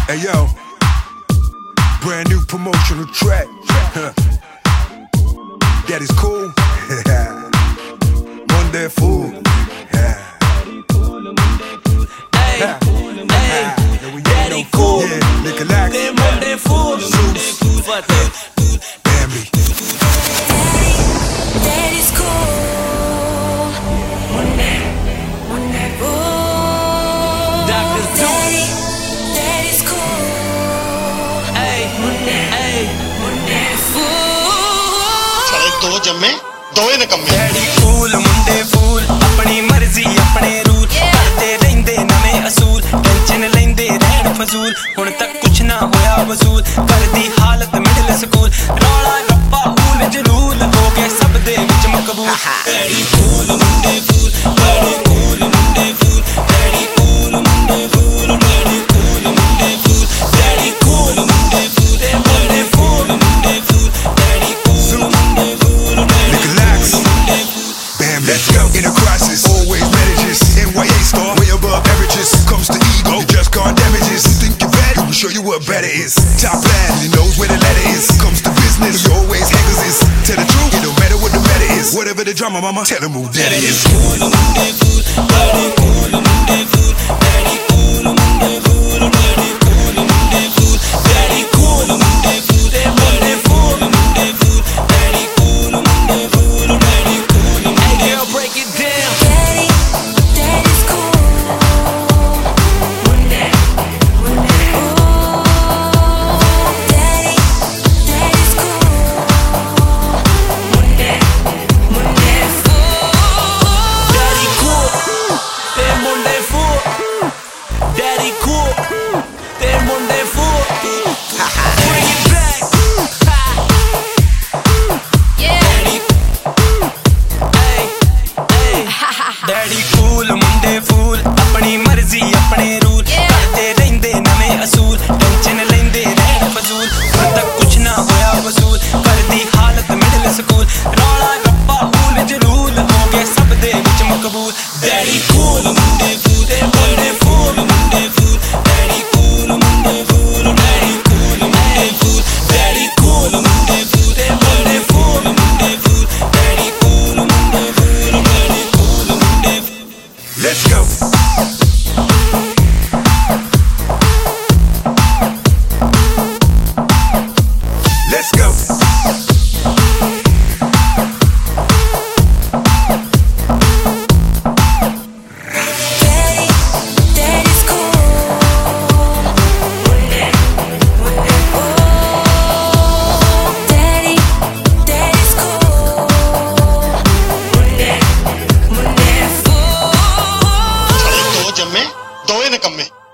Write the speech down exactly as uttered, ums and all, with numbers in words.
Hey yo, brand new promotional track. Daddy's cool. Monday fool. Hey, hey, Daddy cool. Yeah, Nicolak. Monday fool. Zeus. Bambi. Daddy's cool. Monday, Monday fool. Doctor Daddy, Daddy's cool. Hey, hey, Monday fool. साले दो जम्मे दोए निकम्मे Daddy cool, मुंडे फूल अपनी मर्जी अपने rule करते रहंदे नਵੇਂ असूल टेंशन लेंदे रहन फजूल हुण तक कुछ ना होया वसूल करदी हालत मिडल स्कूल रौला रप्पा ऊल जरूल हो गए सब दे विच मकबूल Daddy cool, Munde fool Daddy cool, Munde fool Daddy cool, Munde fool Daddy cool, Munde fool Daddy cool, Munde fool Daddy cool, Munde fool Daddy cool, Munde fool Nicolak. Bam, let's go. In a crisis, always manages. N Y A star, way above averages. Comes to ego, you just can't damages. You think you're better, we show you what better is. Top plan, he knows where the letter is. Comes to business, you always hangers is. Tell the truth, it don't matter what the matter is. Whatever the drama, mama, tell him who that is. cool, Munde fool Daddy cool, Munde fool Daddy cool, Munde fool Daddy cool, Munde fool Daddy cool, Munde fool Munde fool Munde fool Daddy cool, Munde fool Daddy cool, hey girl, break it down. Daddy, Daddy's cool. Monday, Monday fool. Daddy, Daddy's cool. Monday, Monday fool. Daddy cool, te ਮੁੰਡੇ ਫੂਲ Daddy cool, te ਮੁੰਡੇ ਫੂਲ Bring it back. Yeah. Hey, hey. Daddy cool, ਮੁੰਡੇ ਫੂਲ ਆਪਣੀ ਮਰਜ਼ੀ ਆਪਣੇ rule ਕਰਦੇ ਰਹਿੰਦੇ ਨਵੇਂ ਅਸੂਲ ਟੈਨਸ਼ਨ ਲੈਂਦੇ ਰਹਿਣ ਫਜ਼ੂਲ ਹੁਣ ਤੱਕ ਕੁਛ ਨਾ ਹੋਇਆ ਵਸੂਲ ਕਰਦੀ ਹਾਲਤ ਮਿਡਲ ਸਕੂਲ ਰੌਲਾ ਰੱਪਾ ਊਲ ਜਲੂਲ ਹੋ ਗਏ ਸਭ ਦੇ ਵਿੱਚ ਮਕਬੂਲ Daddy cool, ਮੁੰਡੇ ਫੂਲ ਤੇ ਮੁੰਡੇ ਫੂਲ ਮੁੰਡੇ ਫੂਲ Daddy cool, ਮੁੰਡੇ ਫੂਲ Daddy cool, ਮੁੰਡੇ ਫੂਲ Daddy cool, ਮੁੰਡੇ ਫੂਲ ਤੇ ਮੁੰਡੇ ਫੂਲ ਮੁੰਡੇ ਫੂਲ Daddy cool, ਮੁੰਡੇ ਫੂਲ Daddy cool, ਮੁੰਡੇ ਫੂਲ Let's go. Let's go. Daddy, Daddy's cool. Monday, Monday fool. Daddy, Daddy's cool. Monday, Monday fool. साले दो जम्मे दोए निकम्मे